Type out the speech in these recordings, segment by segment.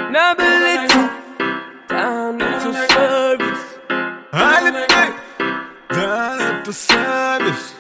نه بلی تو دهنه تو سرویس علی بی دهنه تو سرویس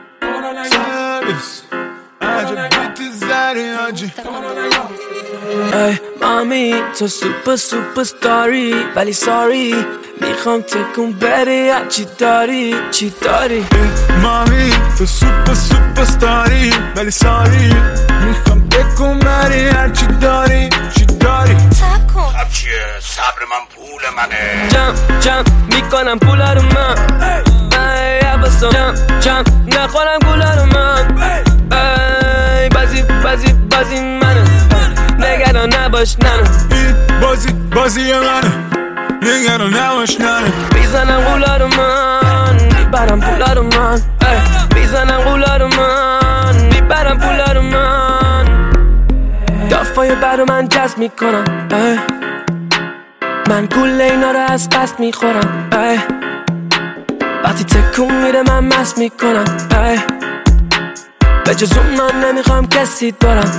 عجب بیتی زری آجی ای مامی تو سوپر ستاری ولی ساری میخوام تکون بری چی داری مامی تو سوپر ستاری ولی ساری میخوام تکون بری هرچی داری صبر کن خب چیه صبر من پول منه جمع میکنم پولا رو من ای عباسم جمع نخورم گولا رو من ای بازی منه نگران نباش ننه این بازی منه نگران نباش ننه میزنم غولا رو من میبرم پولا رو من میزنم غولا رو من میبرم پولا رو من دافای برو من جذب میکنم من گول اینا رو از قصد میخورم وقتی تکون میره من مست میکنم به جز اون من نمیخوام کسی دارم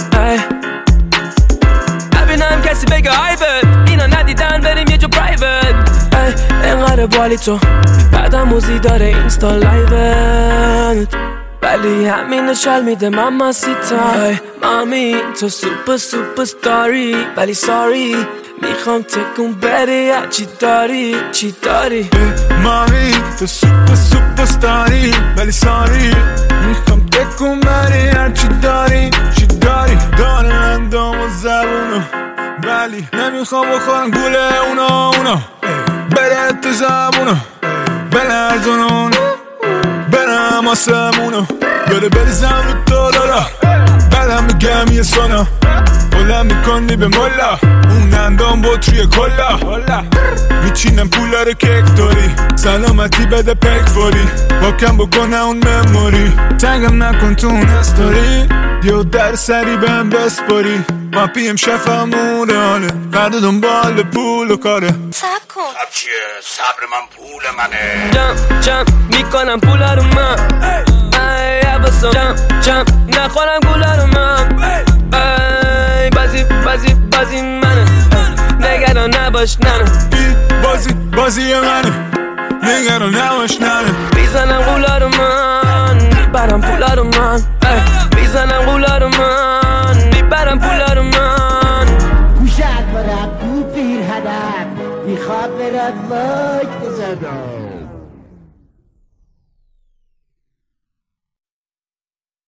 نبینم کسی بگه هایبت اینا ندیدن بریم یه جو پرایوت انقدر بالی تو بعدم موزی داره اینستا لایوت ولی همین شال میده ماما سیتا مامی تو سوپر ستاری ولی ساری میخوام تکون بری چی داری مامی تو سوپر ستاری ولی ساری میخوام تکون بری هرچی داری داره اندام و زبونو ولی نمیخوام بخورم گوله اونا بره تو زبونو بلرزونون برم آسمونو بریزم رو تو دارا بعدم بگم یه سونا بلند میکنی به ملا اون اندام بطری کلا میچینم پولا رو کیک داری سلامتی بده پک فوری باکم بکنه اون مموری تنگم نکن تو اون استوری یه در سری بهم بسپاری ما پیم شفمون حاله فرد دنبال پول و کاره صبر کن خب چیه صبر من پول منه جمع میکنم پولا رو من ای عباسم جمع نخورم گولا رو من ای بازی منه نگران نباش ننه این بازی منه نگران نباش ننه میزنم غولا رو من میبرم پولا رو من